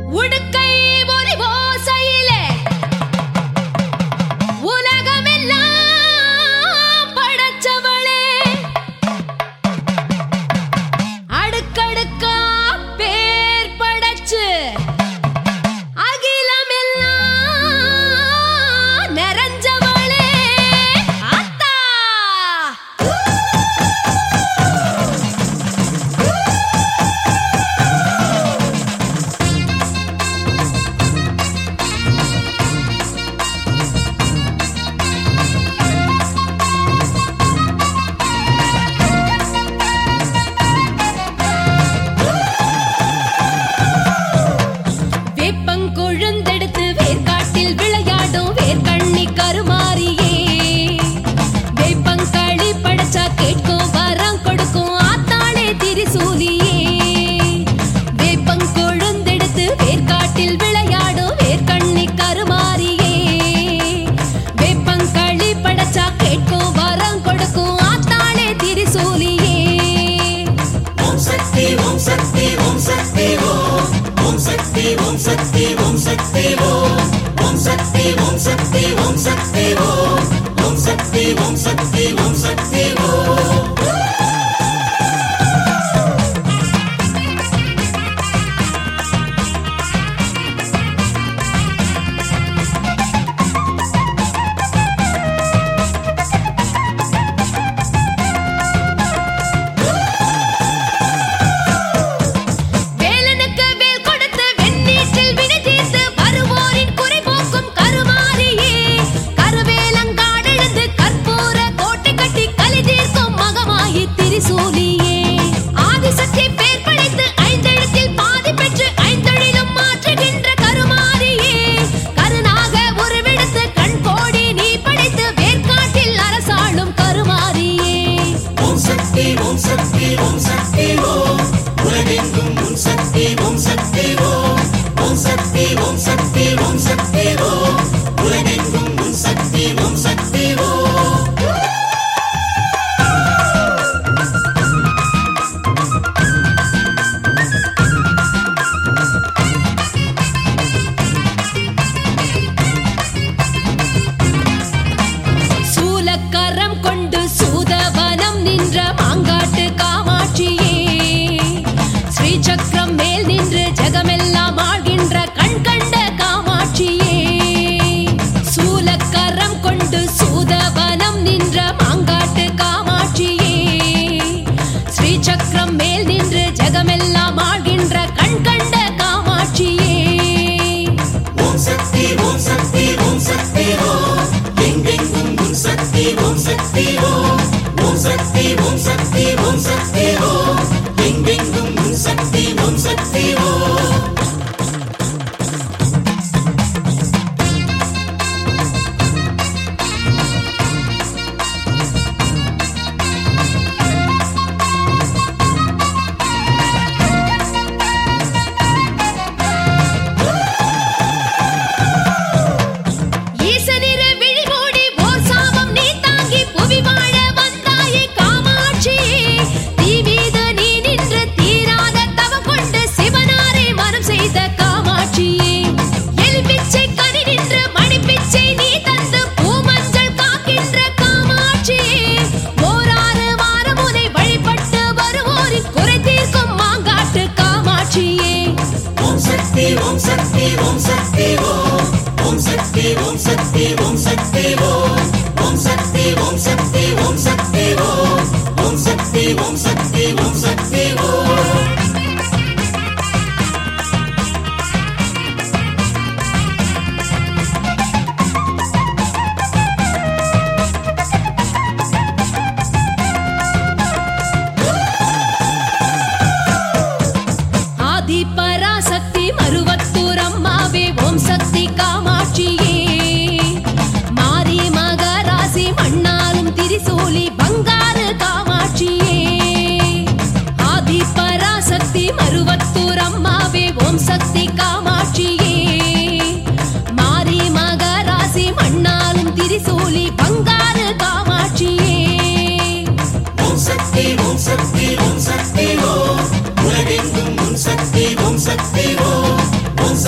உடுக்கை ஒலி ஓசையிலே உலகமெல்லாம் படைச்சவளே, அடுக்கடுக்கா பேர் படைச்சு அகிலமெல்லாம் நிறைஞ்சவளே ஆத்தா. வேப்பங்கொழுந்தெடுத்து வேர்க்காட்டில் விளையாடும் வேர்க்கண்ணி கருமாரியே, வேப்பங்களி படைச்சா கேட்கும் வரம் கொடுக்கும் ஆத்தாளே திரிசூலியே. வேப்பங்கொழுந்தெடுத்து வேர்க்காட்டில் விளையாடும் வேர்க்கண்ணி கருமாரியே, வேப்பங்களி படைச்சா கேட்கும் வரம் கொடுக்கும் ஆத்தாளே திரிசூலியே. ஓம் சக்தி ஓம் சக்தி ஓம் சக்தி ஓம் ஓம் சக்தி ஓம் சக்தி ஓம் சக்தி ஓம் ஓம் சக்தி ஓம் சக்தி ஓம் சக்தி ஓம் ஓம் சக்தி ஓம் சக்தி ஓம் சக்தி ஓம். வேலனுக்கு வேல் கொடுத்து வெண்ணீற்றில் வினை தீர்த்து வருவோரின் குறை போக்கும் கருமாரியே, கருவேலங்காடெழுந்து கற்பூர கோட்டை கட்டி கலி தீர்க்கும் மகமாயி திரிசூலியே. ஆதிசக்தி பேர் படைத்து ஐந்தெழுத்தில் பாதி பெற்று ஐந்தொழிலும் மாற்றுகின்ற கருமாரியே, கருணாக உருவெடுத்து கண் கோடி நீ படைத்து வேர்க்காட்டில் அரசாளும் கருமாரியே. ஓம் சக்தி ஓம் சக்தி ஓம் சக்தி ஓம் உலகெங்கும் உன் சக்தி ஓம் சக்தி ஓம் ஓம் சக்தி ஓம் சக்தி ஓம் சக்தி ஓம் உலகெங்கும் உன் சக்தி ஓம் சக்தி ஓம். சூலக்கரம் கொண்டு சூதவனம் நின்ற மாங்காட்டு காமாட்சியே, ஸ்ரீசக்கரம் மேல் நின்று ஜகமெல்லாம் ஆழ்கின்ற கண் கண்ட காமாட்சியே. சூலக்கரம் கொண்டு சூதவனம் நின்ற மாங்காட்டு காமாட்சியே, ஸ்ரீசக்கரம் மேல் நின்று ஜகமெல்லாம் ஆழ்கின்ற கண் கண்ட காமாட்சியே. ஓம் சக்தி ஓம் சக்தி ஓம் சக்தி ஓம் எங்கெங்கும் உன் சக்தி ஓம் சக்தி ஓம் ஓம் சக்தி ஓம் சக்தி ஓம் சக்தி ஓம் எங்கெங்கும் உன் சக்தி ஓம் சக்தி ஓம். ஈசனிரு விழி மூடி ஓர் சாபம் நீ தாங்கி புவி வாழ வந்தாயே காமாட்சியே, தீ மீது நீ நின்று தீராத தவம் கொண்டு சிவனாரே மனம் செய்த காமாட்சியே. எலும்பிச்சை கனி நின்று மணிப்பிச்சை நீ தந்து பூமஞ்சள் காக்கின்ற காமாட்சியே, ஓராறு வாரம் உனை வழிபட்டு வருவோரின் குறை தீர்க்கும் மாங்காட்டு காமாட்சியே. ஓம் சக்தி ஓம் சக்தி ஓம் சக்தி ஓம் ஓம் சக்தி ஓம் சக்தி ஓம் சக்தி ஓம் ஓம் சக்தி ஓம் சக்தி ஓம் சக்தி ஓம் ஓம் சக்தி ஓம் சக்தி ஓம் சக்தி ஓம். ஆதி பராசக்தி மருவத்தூர் அம்மாவே ஓம் சக்தி காமாட்சியே, மாரி மகராசி மண்ணாலும் திரிசூலி பங்காரு காமாட்சியே. ஆதி பராசக்தி மருவத்தூர் அம்மாவே ஓம் சக்தி காமாட்சியே, மாரி மகராசி மண்ணாலும் திரிசூலி பங்காரு காமாட்சியே. ஓம் சக்தி ஓம் சக்தி ஓம் சக்தி ஓம் உலகெங்கும் உன் சக்தி ஓம் சக்தி ஓம் ஓம்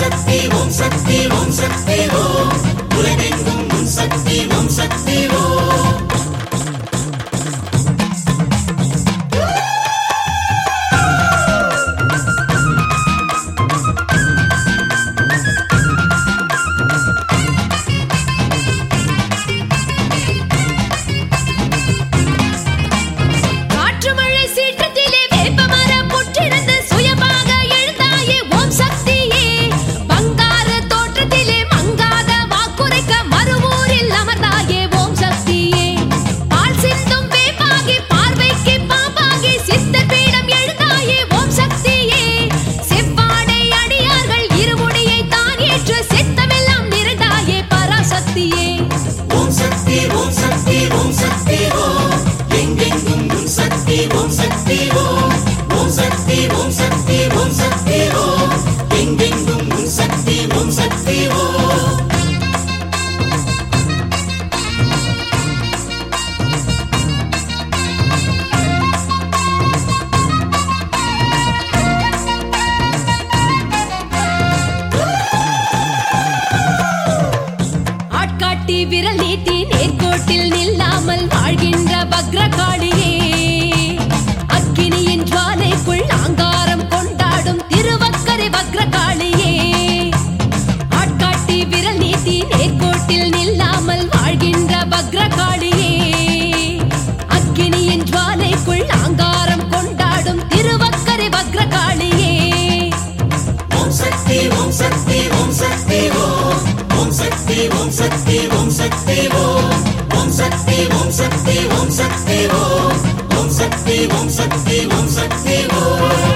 விரல் நீட்டி நேர்கோட்டில் நில்லாமல் வாழ்கின்ற பக்ரகாளியே, அக்கினியின் ஜுவாலைக்குள் ஆங்காரம் கொண்டாடும் திருவக்கரை பக்ரகாளியே, ஆட்காட்டி விரல் நீட்டி நேர்கோட்டில் நில்லாமல் வாழ்கின்ற பக்ரகாளியே, அக்கினியின் ஜுவாலைக்குள் ஆங்காரம் கொண்டாடும் திருவக்கரை பக்ரகாளியே. ஓம் சக்தி ஓம் சக்தி ஓம் சக்தி ஓம் ஓம் சக்தி ஓம் சக்தி ஓம் சக்தி ஓம் ஓம் சக்தி ஓம் சக்தி ஓம் சக்தி ஓம் ஓம் சக்தி ஓம் சக்தி ஓம் சக்தி ஓம்.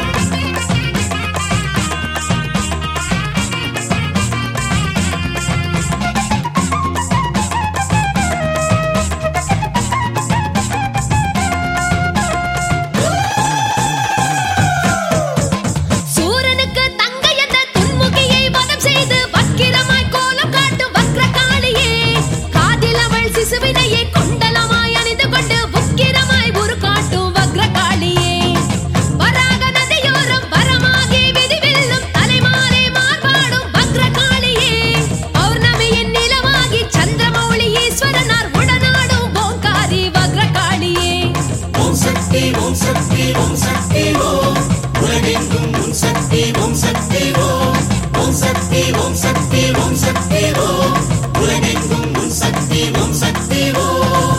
சூரனுக்கு தங்கை என்ற துன்முகியை வதம் செய்து வக்கிரமாய் கோலம் காட்டும் வக்ரகாளியே, காதில் அவள் சிசுவினையே கொண்டலமாய் அணிந்து கொண்டு உக்கிரமாய் உரு காட்டும் வக்ரகாளியே, வராக நதியோரம் வரமாகி விதிவெல்லும் தலைமாறே மார்பாடும் வக்ரகாளியே, பௌர்ணமியின் நிலவாகி சந்திரமௌழி ஈஸ்வரனார் உடனாடும் ஓங்காரி வக்ரகாளியே. ஓம் சக்தி ஓம் சக்தி ஓம் சக்தி ஓம் உலகெங்கும் உன் சக்தி ஓம் சக்தி ஓம் ஓம் சக்தி ஓம் சக்தி ஓம் சக்தி ஓம் உலகெங்கும் உன் சக்தி ஓம் சக்தி ஓம்.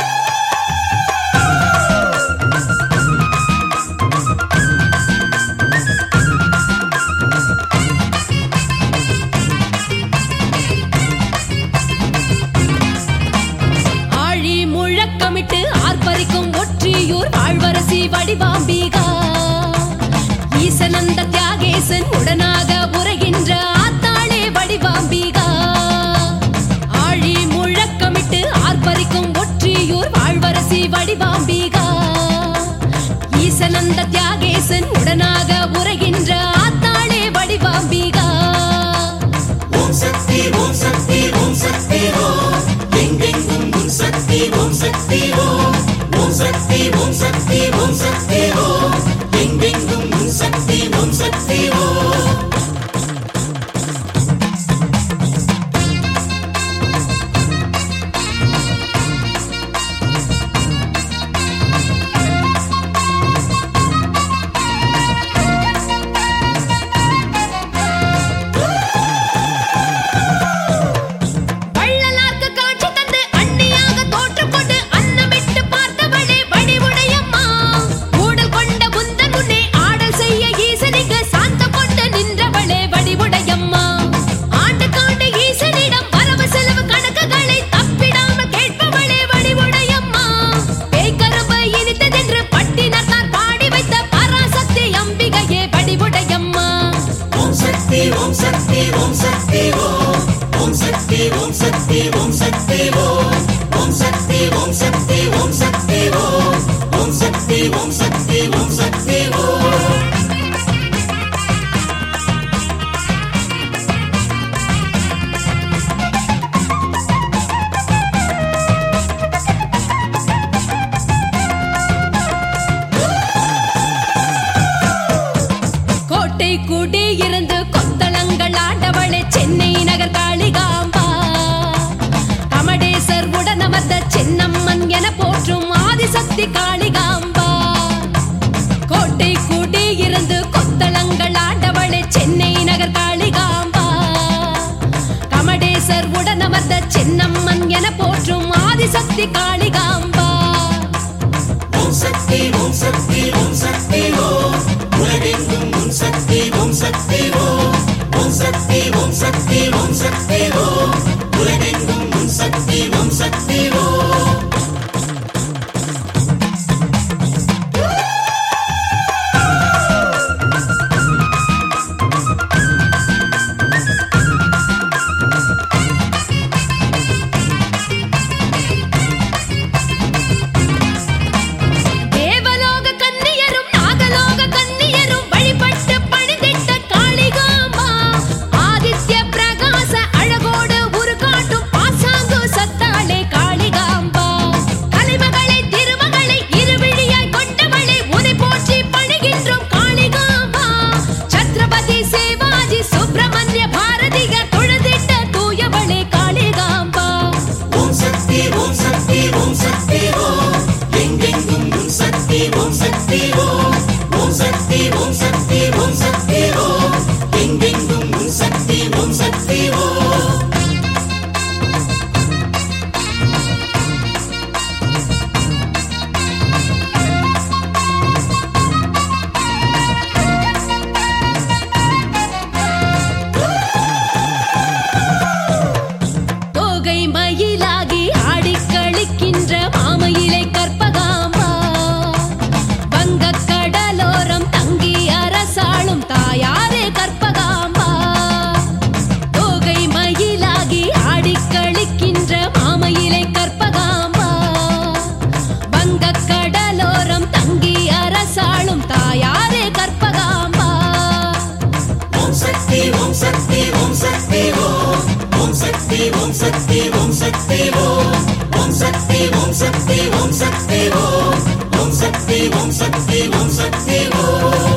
ஆழி முழக்கமிட்டு ஆர்ப்பரிக்கும் ஒற்றியூர் வாழ்வரசி வடிவாம்பிகா, ஈசனந்த தியாகேசன் உடனாக உரைகின்ற ஆத்தாளே வடிவாம்பிகா, ஆழி முழக்கமிட்டு ஆர்ப்பரிக்கும் ஒற்றியூர் வாழ்வரசி வடிவாம்பிகா, ஈசனந்த தியாகேசன் உடனாக உரைகின்ற ஆத்தாளே வடிவாம்பிகா. ஓம் சக்தி ஓம் சக்தி ஓம் சக்தி ஓம் எங்கெங்கும் உன் சக்தி ஓம் சக்தி ஓம் ஓம் சக்தி ஓம் சக்தி ஓம் சக்தி ஓம் எங்கெங்கும் உன் சக்தி ஓம் சக்தி ஓம். வள்ளலார்க்கு காட்சி தந்து அண்ணியாக தோற்றுக்கொண்டு அன்னமிட்டு பார்த்தவளே வடிவுடையம்மா, ஊடல் கொண்ட புந்தன் முன்னே ஆடல் செய்ய ஈசனிக்கு சாந்தம் கொண்டு நின்றவளே வடிவுடையம்மா, ஆண்டு காண்டு ஈசனிடம் வரவு செலவு கணக்குகளை தப்பிடாமல் கேட்பவளே வடிவுடையம்மா, பேய்கரும்பு இனித்ததென்று பட்டினத்தார் பாடி வைத்த பராசக்தி அம்பிகையே வடிவுடையம்மா. ஓம் சக்தி ஓம் சக்தி ஓம் சக்தி ஓம் ஓம் சக்தி ஓம் சக்தி ஓம் சக்தி ஓம் ஓம் சக்தி ஓம் சக்தி ஓம் சக்தி ஓம் ஓம் சக்தி ஓம் சக்தி ஓம் சக்தி ஓம். கோட்டை கூடி இருந்து கொத்தளங்கள் ஆண்டவளே சென்னை நகர் காளிகாம்பா, கமடேசர் உடனமர்ந்த சின்னம்மன் என போற்றும் ஆதிசக்தி காளிகாம்பா, கோட்டை கூடி இருந்து கொத்தளங்கள் ஆண்டவளே சென்னை நகர் காளிகாம்பா, கமடேசர் உடனமர்ந்த சின்னம்மன் என போற்றும் ஆதிசக்தி காளிகாம்பா. ஓம் சக்தி ஓம் சக்தி ஓம் சக்தி ஓம் உலகெங்கும் உன் சக்தி ஓம் சக்தி ஓம் ஓம் சக்தி ஓம் சக்தி ஓம் சக்தி ஓம் உலகெங்கும் உன் சக்தி ஓம் சக்தி ஓம். ஓம் சக்தி ஓம் சக்தி ஓம் சக்தி ஓம் ஓம் சக்தி ஓம் சக்தி ஓம் சக்தி ஓம் ஓம் சக்தி ஓம் சக்தி ஓம் சக்தி ஓம்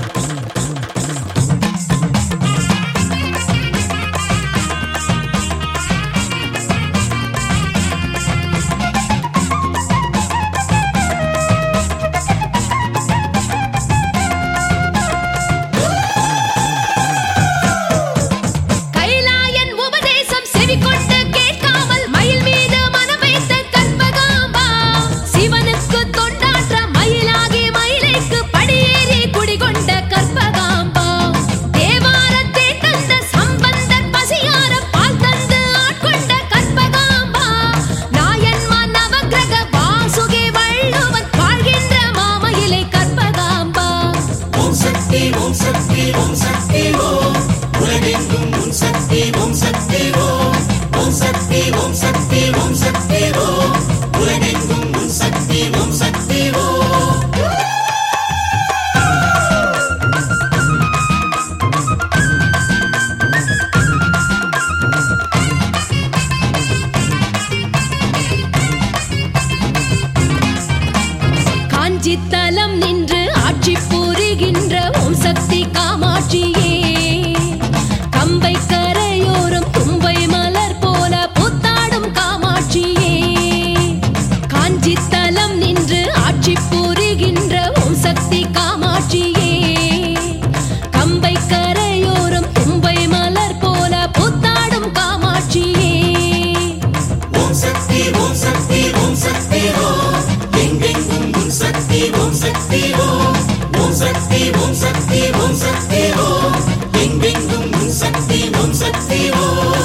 காஞ்சித்தலம் நின்று ஆட்சி புரிகின்ற ஓம் சக்தி காமாட்சியே கம்பை கரையோரம் தும்பை மலர் போல பூத்தாடும் காமாட்சியே காஞ்சித்தலம் நின்று ஆட்சி புரிகின்ற ஓம் சக்தி காமாட்சியே கம்பை கரையோரம் தும்பை மலர் போல பூத்தாடும் காமாட்சியே ஓம் சக்தி ஓம் சக்தி ஓம் சக்தி ஓம் எங்கெங்கும் உன் சக்தி ஓம் சக்தி ஓம் ஓம் சக்தி ஓம் சக்தி ஓம் சக்தி ஓம் எங்கெங்கும் உன் சக்தி ஓம் சக்தி ஓம்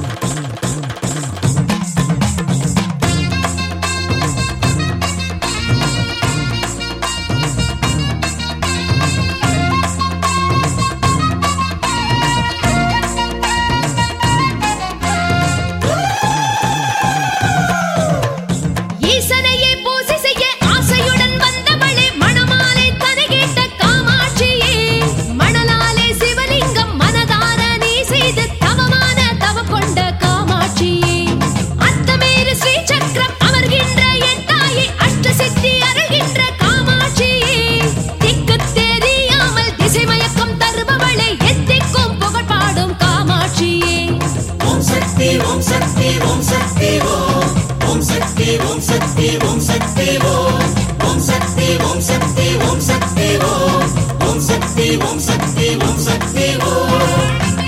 ஓம் சக்தி ஓம் சக்தி ஓம் ஓம் சக்தி ஓம் சக்தி ஓம் சக்தி ஓம் ஓம் சக்தி ஓம் சக்தி ஓம் சக்தி ஓம் ஓம் சக்தி ஓம் சக்தி ஓம் சக்தி ஓம்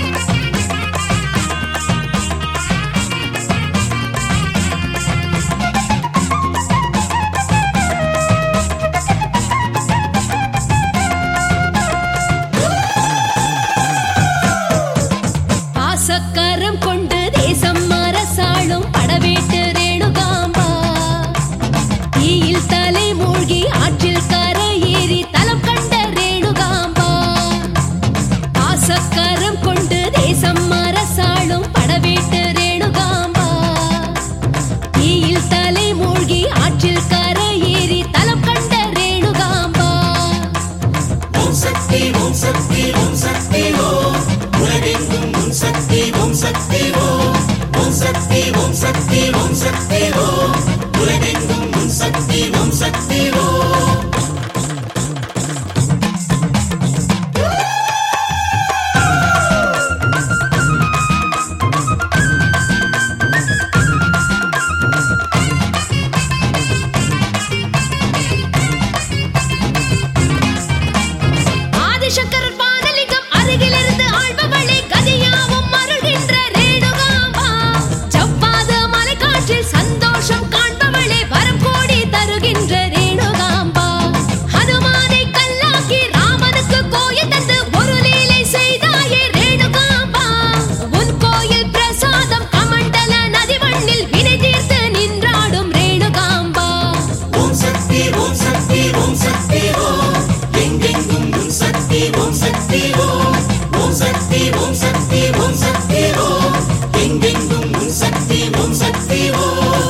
பாசக்கரம் கொண்டு தேசம் அரசாளும் படவேட்டு ரேணுகாம்பா தீயில் தலை மூழ்கி ஆற்றில் கரையேறி தலம் கண்ட ரேணுகாம்பா பாசக்கரம் கொண்டு தேசம் அரசாளும் படவேட்டு ரேணுகாம்பா தீயில் தலை மூழ்கி ஆற்றில் கரையேறி தலம் கண்ட ரேணுகாம்பா ஓம் சக்தி ஓம் சக்தி ஓம் சக்தி ஓம் உலகெங்கும் உன் சக்தி ஓம் சக்தி ஓம் ஓம் சக்தி ஓம் சக்தி ஓம் சக்தி ஓம் உலகெங்கும் உன் சக்தி ஓம் சக்தி ஓம் ஆதிசங்கரர் பானலிங்கம் அருகிலிருந்து ஆழ்பவளே கதியாவும் அருள்கின்ற ரேணுகாம்பா செவ்வாத மலைக்காற்றில் சந்தோஷம் காண்பவளே வரம் கோடி தருகின்ற ரேணுகாம்பா ஹனுமானை கல்லாக்கி ராமனுக்கு கோயில் தந்து ஒரு லீலை செய்தாயே ரேணுகாம்பா உன் கோயில் பிரசாதம் கமண்டல நதி மண்ணில் வினை தீர்த்து நின்றாடும் ரேணுகாம்பா ஓம் சக்தி ஓம் சக்தி ஓம் சக்தி ஓம் எங்கெங்கும் உன் சக்தி ஓம் சக்தி ஓம் ஓம் சக்தி ஓம் சக்தி ஓம் சக்தி ஓம் எங்கெங்கும் உன் சக்தி ஓம் சக்தி ஓம்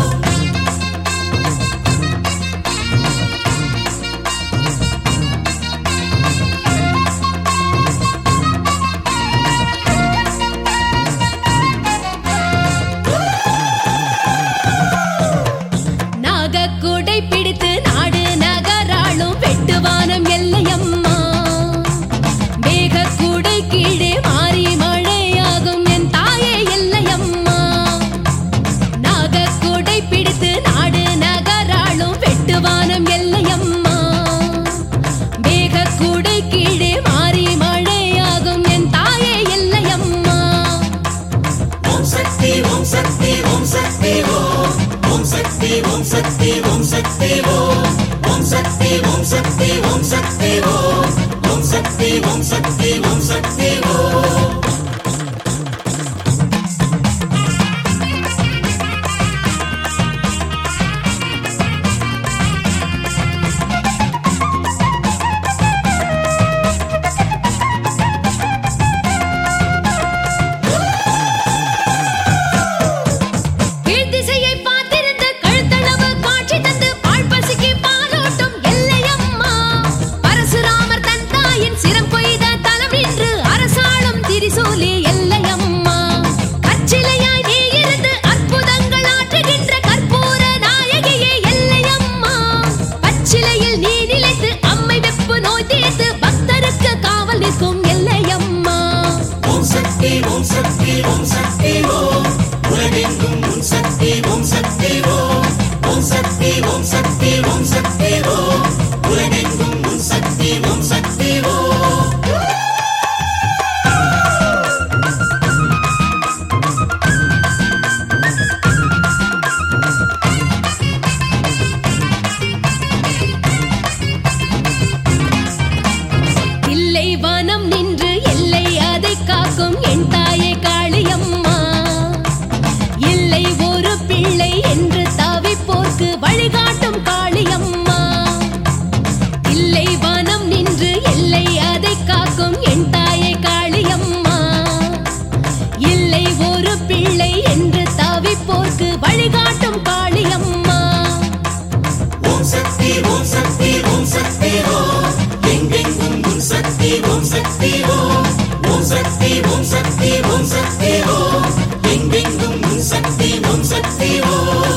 சக்தி ஓம் சக்தி ஓம் சக்தி ஓம் எங்கெங்கும் உன் சக்தி ஓம் சக்தி ஓம்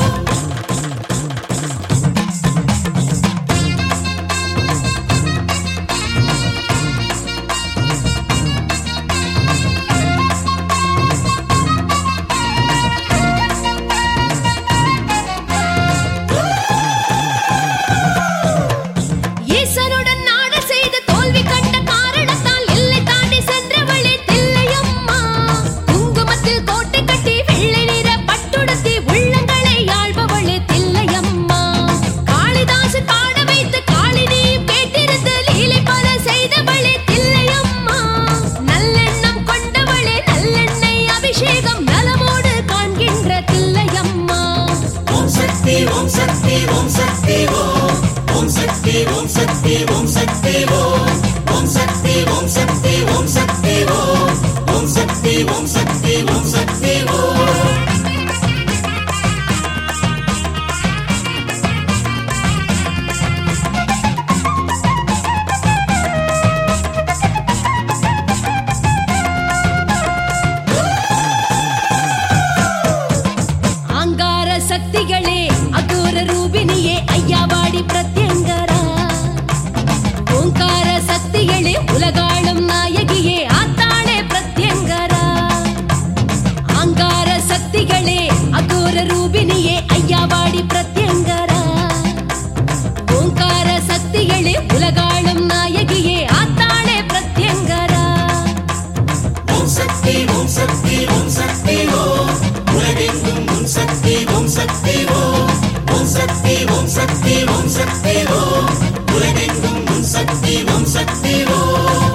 சக்திகளே அகோர ரூபினியே ஐயாவாடி பிரத்யங்கரா ஓங்கார சக்திகளே உலகாளும் நாயகியே ஆத்தாளே பிரத்யங்கரா ஆங்கார சக்திகளே அகோர ரூபினியே ஐயாவாடி பிரத்யங்கரா ஓங்கார சக்திகளே உலகாளும் நாயகியே ஆத்தாளே பிரத்யங்கரா ஓம் சக்தி ஓம் சக்தி ஓம் சக்தி ஓம் உலகெங்கும் உன் சக்தி ஓம் சக்தி ஓம் ஓம் சக்தி ஓம் சக்தி ஓம் சக்தி ஓம் உலகெங்கும் உன் சக்தி ஓம் சக்தி ஓம்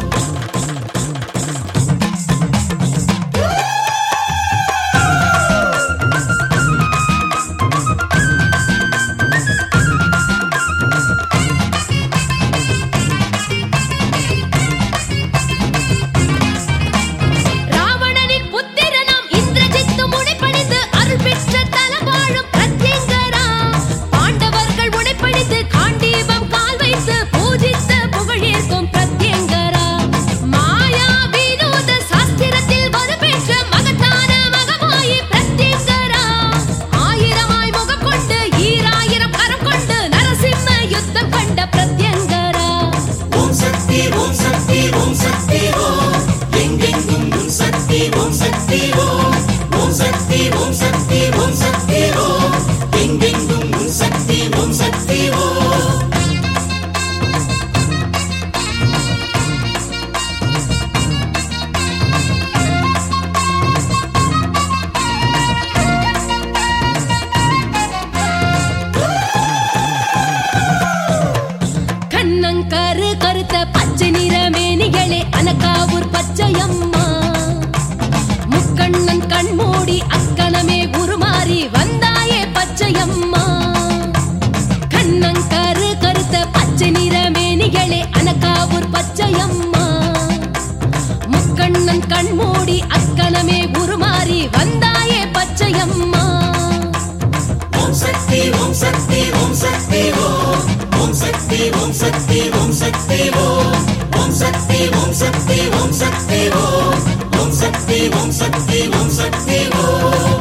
கருத்த பச்சை நிறமேனிகளே அனகாவூர் பச்சையம்மா முக்கண்ணன் கண்மூடி அக்கணமே உருமாறி வந்தாயே பச்சையம்மா கண்ணங்கரு கருத்த பச்சை நிறமேனிகளே அனகாவூர் பச்சையம்மா முக்கண்ணன் கண்மூடி அக்கணமே உருமாறி வந்தாயே பச்சையம்மா ஓம் சக்தி ஓம் சக்தி ஓம் சக்தி ஓம் ஓம் சக்தி ஓம் சக்தி ஓம் சக்தி ஓம் ஓம் சக்தி ஓம் சக்தி ஓம் சக்தி ஓம் ஓம் சக்தி ஓம் சக்தி ஓம் சக்தி ஓம்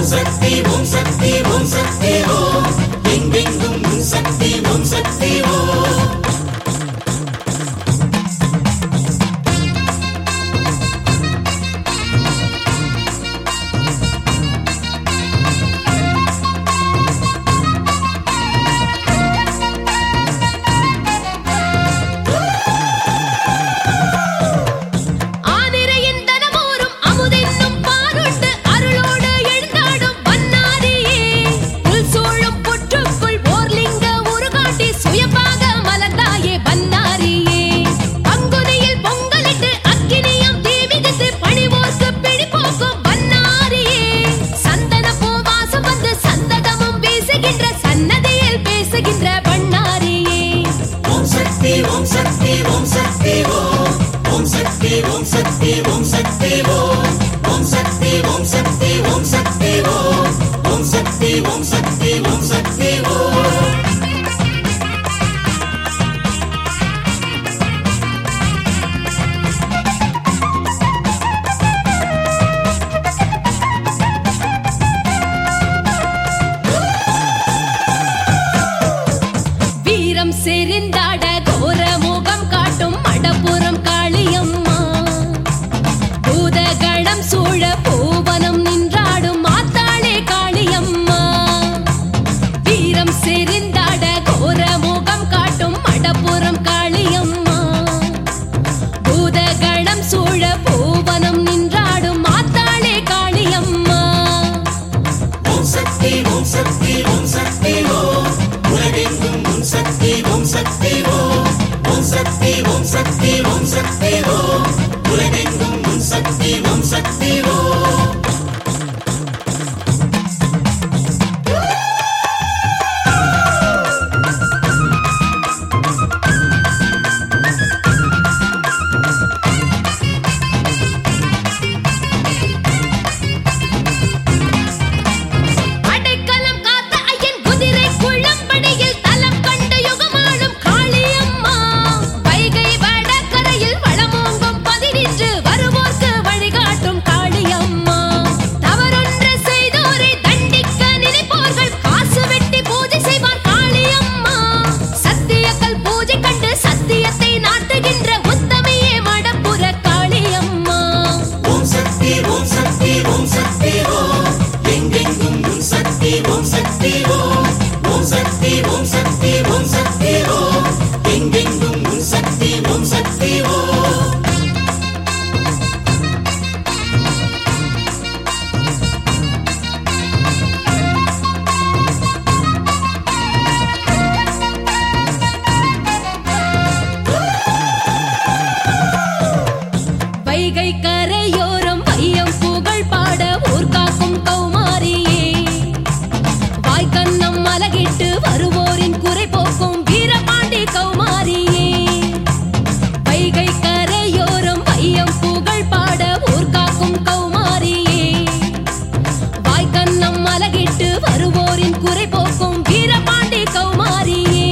ஓம் சக்தி ஓம் சக்தி ஓம் சக்தி ஓம் எங்கெங்கும் உன் சக்தி ஓம் சக்தி ஓம் செறிந்தாட கோர முகம் காட்டும் மடப்புறம் காளியம்மா பூதகணம் சூழ பூவனம் நின்றாடும் மாத்தாளே காளியம்மா வீரம் செறிந்தாட கோர முகம் காட்டும் மடப்புறம் காளியம்மா பூதகணம் சூழ பூவனம் நின்றாடும் மாத்தாளே காளியம்மா ஓம் சக்தி ஓம் சக்தி ஓம் சக்தி ஓம் உலகெங்கும் உன் சக்தி ஓம் சக்தி ஓம் ஓம் சக்தி ஓம் சக்தி ஓம் சக்தி ஓம் உலகெங்கும் உன் சக்தி ஓம் சக்தி ஓம் வைகை கரையோரம் வையம் புகழ் பாட ஊர் காக்கும் கௌமாரியே வாய்க்கண்ணம் மலகிட்டு வருவோரின் குறை போக்கும் வீரபாண்டி கௌமாரியே வைகை கரையோரம் வையம் புகழ் பாட ஊர் காக்கும் கௌமாரியே வாய்க்கண்ணம் மலகிட்டு வருவோரின் குறை போக்கும் வீரபாண்டி கௌமாரியே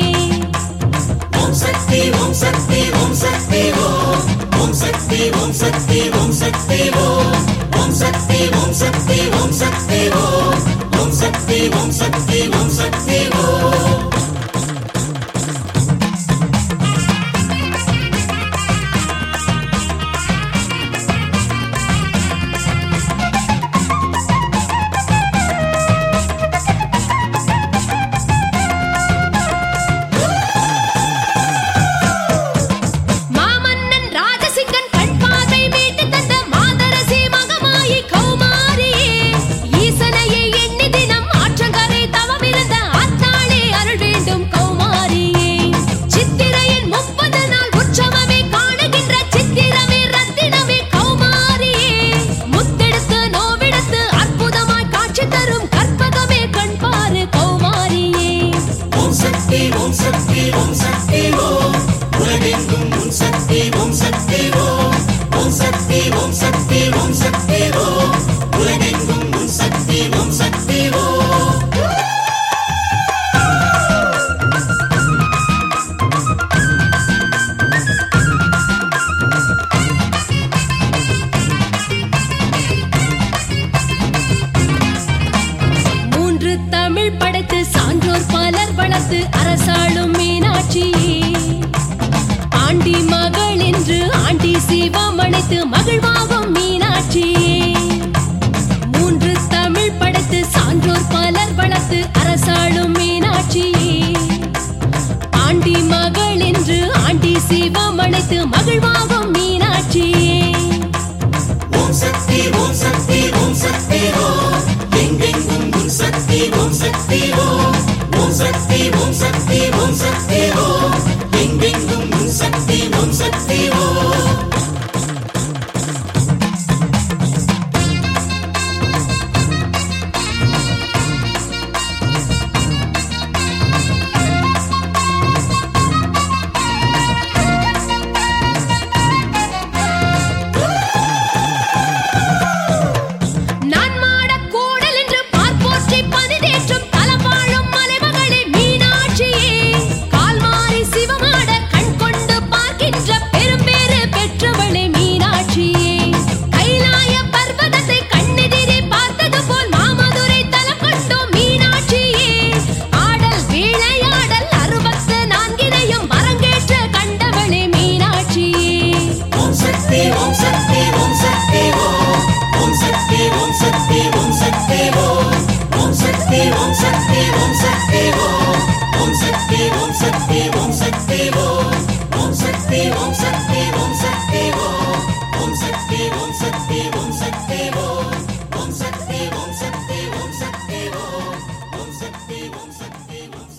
ஓம் சக்தி ஓம் சக்தி ஓம் சக்தி ஓம் ஓம் சக்தி ஓம் சக்தி ஓம் சக்தி ஓம் ஓம் சக்தி ஓம் சக்தி ஓம் சக்தி ஓம் ஓம் சக்தி ஓம் சக்தி ஓம் சக்தி ஓம் ஈசனையை எண்ணி தினம் ஆற்றங்கரை தவமிருந்த ஆத்தாளே அருள்வே படைத்து சான்றோர் பலர் வளர்த்து அரசாளும் மீனாட்சியே ஆண்டி மகள் என்று ஆண்டி சிவம் அழைத்து மகிழ்வாகும் மீனாட்சியே மூன்று தமிழ் படைத்து சான்றோர் பலர் வளர்த்து அரசாளும் மீனாட்சியே ஆண்டி மகள் என்று ஆண்டி சிவம் அழைத்து மகிழ்வாகும் மீனாட்சியே ஓம் சக்தி ஓம் சக்தி ஓம் சக்தி ஓம் எங்கெங்கும் உன் சக்தி ஓம் சக்தி ஓம் ஓம் சக்தி ஓம் சக்தி ஓம் சக்தி ஓம் எங்கெங்கும் உன் Shakti Om Shakti Om Om Sakti, Om Sakti, Om Sakti, Om Sakti, Om Sakti, Om Sakti, Om